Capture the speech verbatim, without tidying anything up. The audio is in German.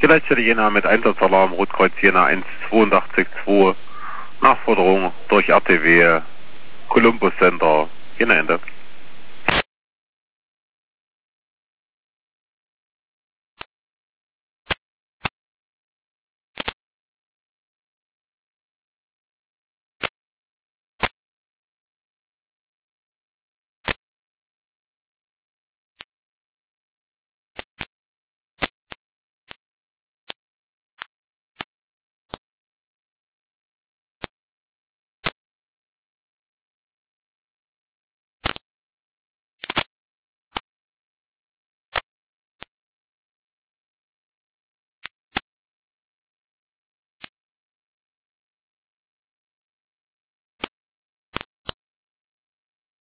Geleitstelle Jena mit Einsatzalarm, Rotkreuz Jena eins zwei acht zwei, Nachforderung durch R T W, Columbus Center, Jena Ende.